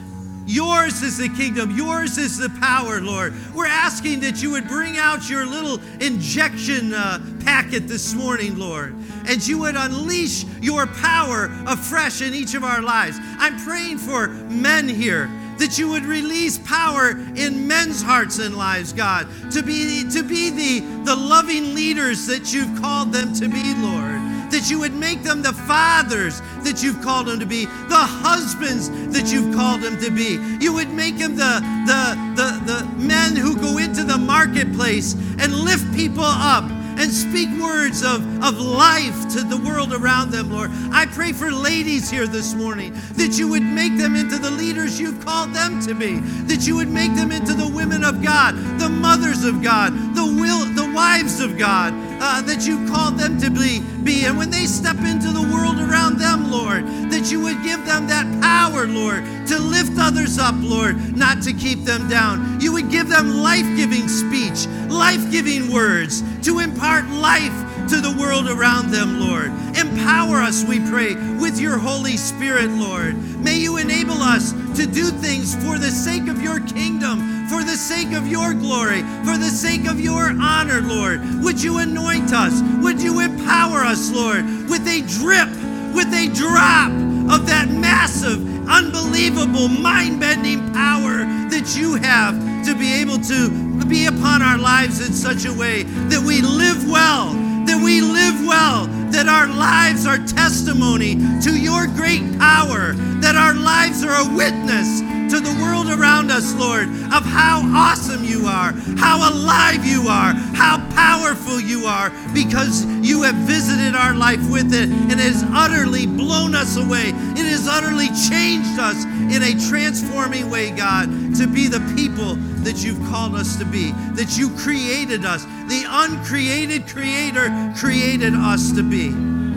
Yours is the kingdom. Yours is the power, Lord. We're asking that you would bring out your little injection uh, packet this morning, Lord, and you would unleash your power afresh in each of our lives. I'm praying for men here, that you would release power in men's hearts and lives, God, to be, to be the, the loving leaders that you've called them to be, Lord. That you would make them the fathers that you've called them to be, the husbands that you've called them to be. You would make them the, the, the, the men who go into the marketplace and lift people up and speak words of, of life to the world around them, Lord. I pray for ladies here this morning, that you would make them into the leaders you've called them to be, that you would make them into the women of God, the mothers of God, the will, the wives of God, uh, that you called them to be, be. And when they step into the world around them, Lord, that you would give them that power, Lord, to lift others up, Lord, not to keep them down. You would give them life-giving speech, life-giving words, to impart life to the world around them, Lord. Empower us, we pray, with your Holy Spirit, Lord. May you enable us to do things for the sake of your kingdom, for the sake of your glory, for the sake of your honor, Lord. Would you anoint us? Would you empower us, Lord, with a drip, with a drop of that massive, unbelievable, mind-bending power that you have to be able to be upon our lives in such a way that we live well, that we live well, that our lives are testimony to your great power, that our lives are a witness to the world around us, Lord, of how awesome you are, how alive you are, how powerful you are, because you have visited our life with it, and it has utterly blown us away. It has utterly changed us in a transforming way, God, to be the people that you've called us to be, that you created us, the uncreated Creator created us to be.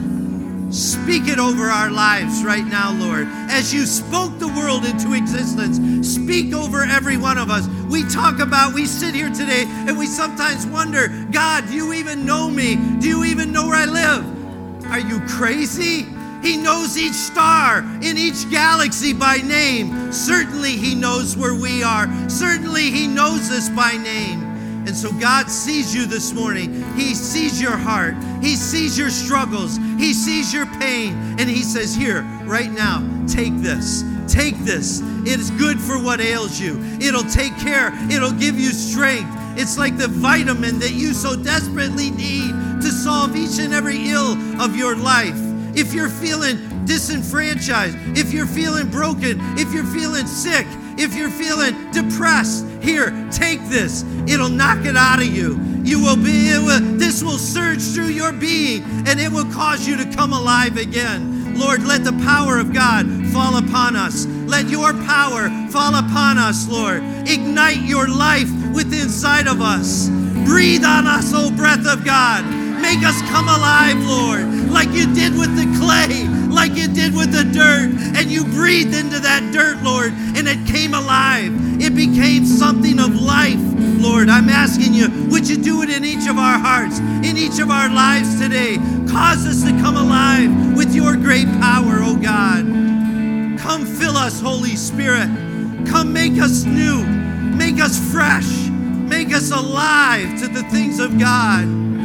Speak it over our lives right now, Lord. As you spoke the world into existence, speak over every one of us. We talk about, we sit here today and we sometimes wonder, God, do you even know me? Do you even know where I live? Are you crazy? He knows each star in each galaxy by name. Certainly he knows where we are. Certainly he knows us by name. And so God sees you this morning. He sees your heart. He sees your struggles. He sees your pain. And he says, here, right now, take this. Take this. It is good for what ails you. It'll take care. It'll give you strength. It's like the vitamin that you so desperately need to solve each and every ill of your life. If you're feeling disenfranchised, if you're feeling broken, if you're feeling sick, if you're feeling depressed, here, take this. It'll knock it out of you. You will be, it will, this will surge through your being, and it will cause you to come alive again. Lord, let the power of God fall upon us. Let your power fall upon us, Lord. Ignite your life within inside of us. Breathe on us, O breath of God. Make us come alive, Lord, like you did with the clay, like you did with the dirt, and you breathed into that dirt, Lord, and it came alive. It became something of life, Lord. I'm asking you, would you do it in each of our hearts, in each of our lives today? Cause us to come alive with your great power, oh God. Come fill us, Holy Spirit. Come make us new, make us fresh, make us alive to the things of God,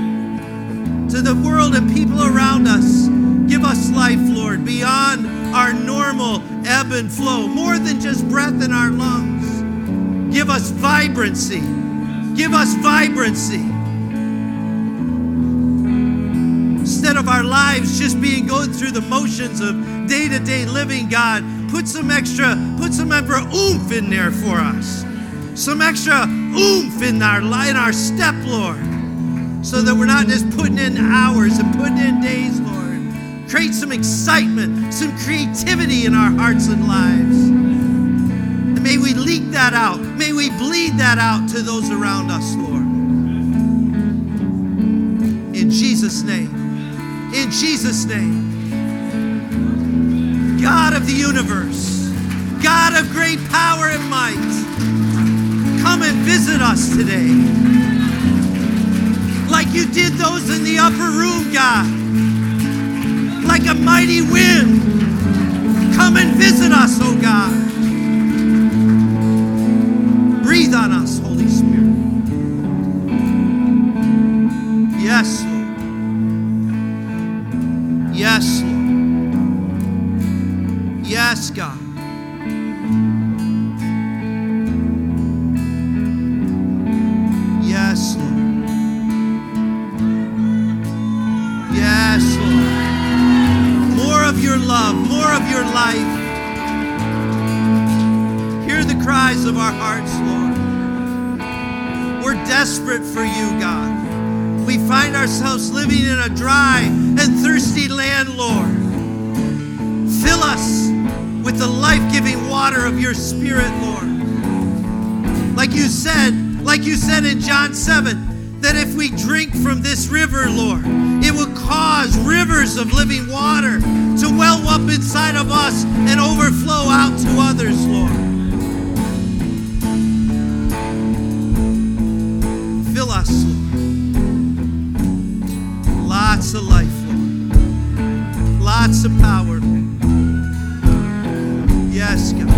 to the world and people around us. Give us life, Lord, beyond our normal ebb and flow, more than just breath in our lungs. Give us vibrancy. Give us vibrancy. Instead of our lives just being going through the motions of day-to-day living, God, put some extra, put some extra oomph in there for us. Some extra oomph in our, in our step, Lord, so that we're not just putting in hours and putting in days, Lord. Create some excitement, some creativity in our hearts and lives. And may we leak that out. May we bleed that out to those around us, Lord. In Jesus' name. In Jesus' name. God of the universe, God of great power and might, come and visit us today. Like you did those in the upper room, God. Like a mighty wind. Come and visit us, oh God. Breathe on us, Holy Spirit. Yes, Lord. Yes, Lord. Yes, God. Yes, Lord. Yes, Lord. More of your love, more of your life. Hear the cries of our hearts, Lord. We're desperate for you, God. We find ourselves living in a dry and thirsty land, Lord. Fill us with the life-giving water of your Spirit, Lord. Like you said, like you said in John seven, that if we drink from this river, Lord, it will cause rivers of living water to well up inside of us and overflow out to others, Lord. Fill us, Lord. Lots of life, Lord. Lots of power. Yes, God.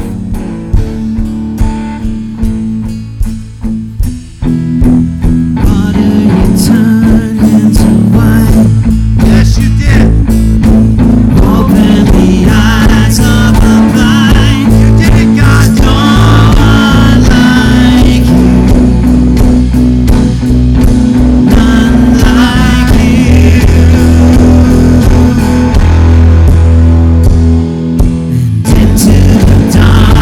Dark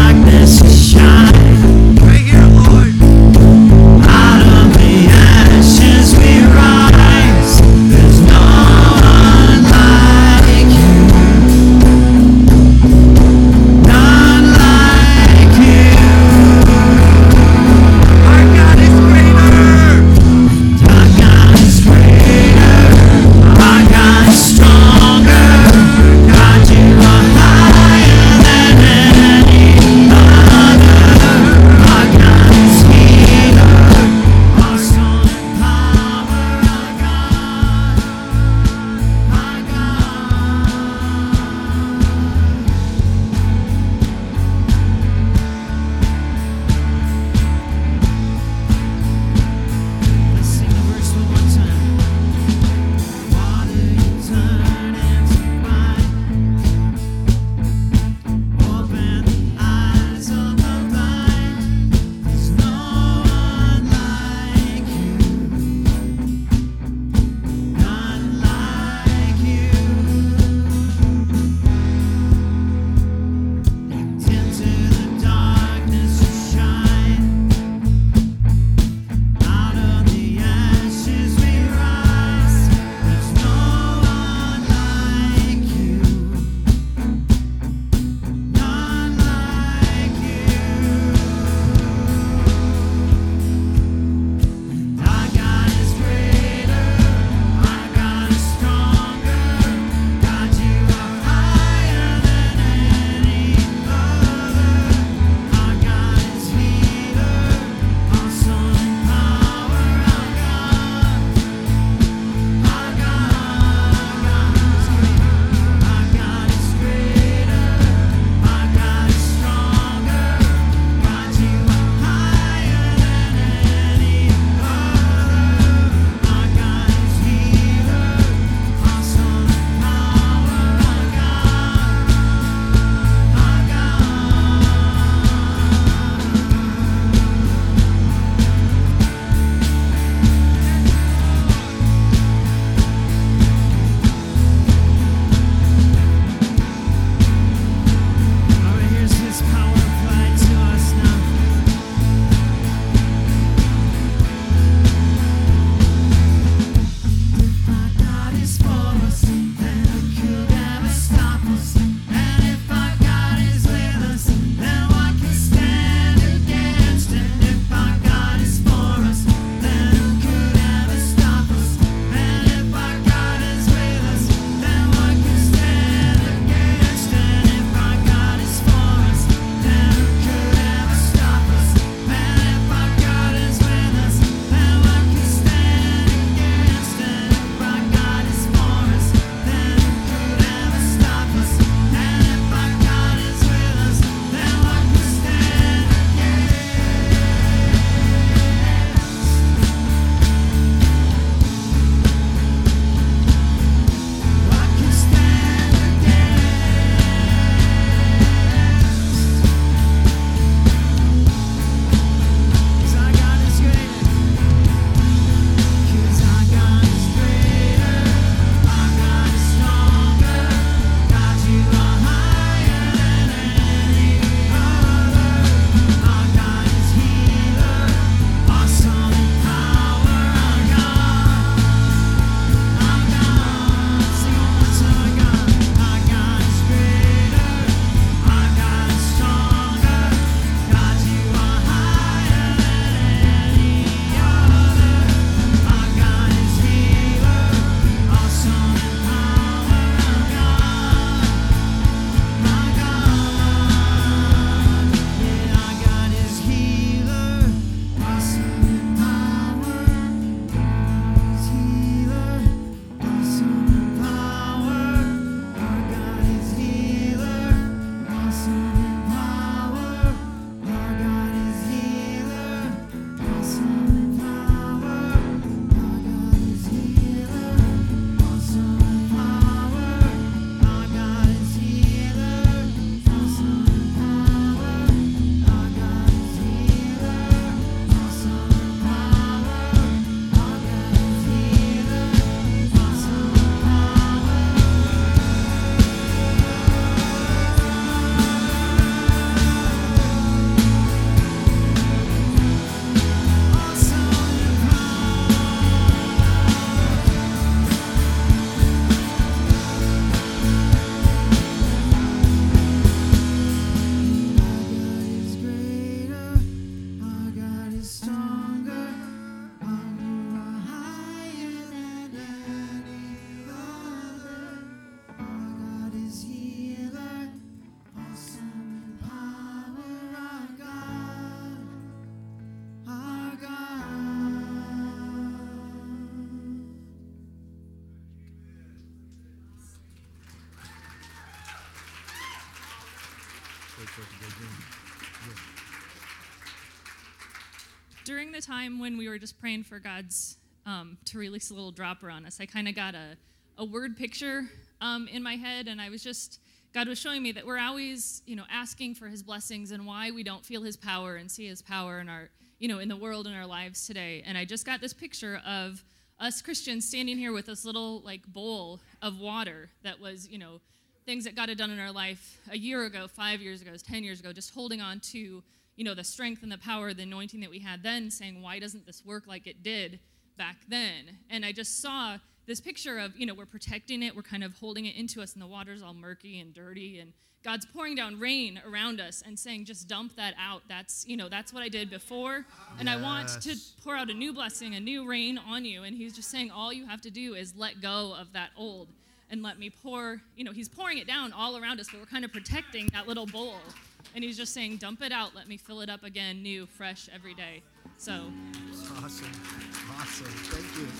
During the time when we were just praying for God's um, to release a little dropper on us, I kind of got a, a word picture um, in my head, and I was just, God was showing me that we're always, you know, asking for his blessings and why we don't feel his power and see his power in our, you know, in the world and our lives today. And I just got this picture of us Christians standing here with this little, like, bowl of water that was, you know, things that God had done in our life a year ago, five years ago, ten years ago, just holding on to, you know, the strength and the power, the anointing that we had then, saying, why doesn't this work like it did back then? And I just saw this picture of, you know, we're protecting it, we're kind of holding it into us, and the water's all murky and dirty, and God's pouring down rain around us and saying, just dump that out. That's, you know, that's what I did before, and yes. I want to pour out a new blessing, a new rain on you, and he's just saying, all you have to do is let go of that old and let me pour, you know, he's pouring it down all around us, but we're kind of protecting that little bowl. And he's just saying, dump it out. Let me fill it up again, new, fresh, every day. So. Awesome. Awesome. Thank you.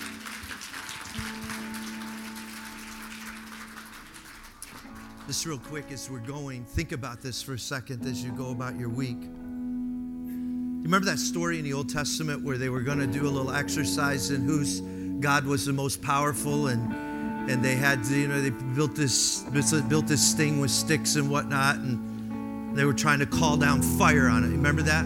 Just real quick as we're going, think about this for a second as you go about your week. You remember that story in the Old Testament where they were going to do a little exercise in whose God was the most powerful, and and they had, you know, they built this built this thing with sticks and whatnot, and they were trying to call down fire on it. You remember that?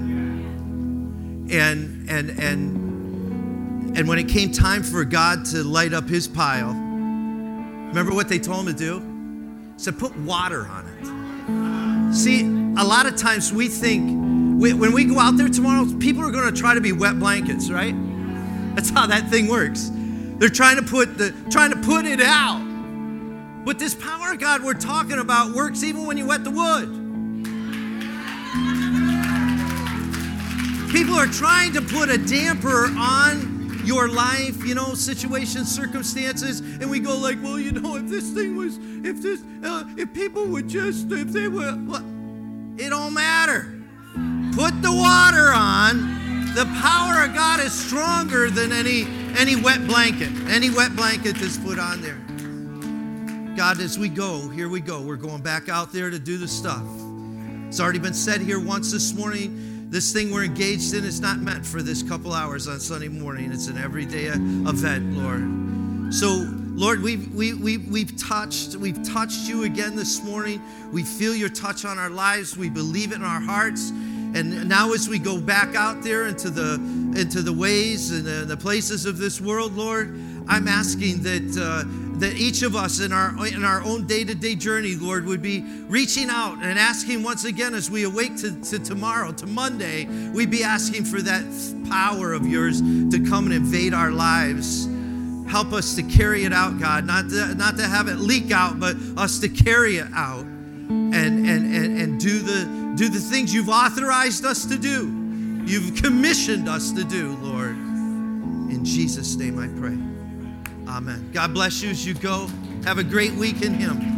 And and and and when it came time for God to light up his pile, remember what they told him to do? He said, put water on it. See, a lot of times we think, we, when we go out there tomorrow, people are going to try to be wet blankets, right? That's how that thing works. They're trying to put the trying to put it out. But this power of God we're talking about works even when you wet the wood. People are trying to put a damper on your life, you know, situations, circumstances, and we go like, well, you know, if this thing was, if this, uh, if people would just, if they would, well, it don't matter. Put the water on. The power of God is stronger than any any wet blanket, any wet blanket that's put on there. God, as we go, here we go. We're going back out there to do the stuff. It's already been said here once this morning. This thing we're engaged in is not meant for this couple hours on Sunday morning. It's an everyday event, Lord. So, Lord, we've, we, we, we've touched, we've touched you again this morning. We feel your touch on our lives. We believe it in our hearts. And now as we go back out there into the into the ways and the, the places of this world, Lord, I'm asking that uh, that each of us in our in our own day-to-day journey, Lord, would be reaching out and asking once again as we awake to, to tomorrow, to Monday, we'd be asking for that power of yours to come and invade our lives. Help us to carry it out, God, not to, not to have it leak out, but us to carry it out and and and, and do the Do the things you've authorized us to do. You've commissioned us to do, Lord. In Jesus' name I pray. Amen. God bless you as you go. Have a great week in him.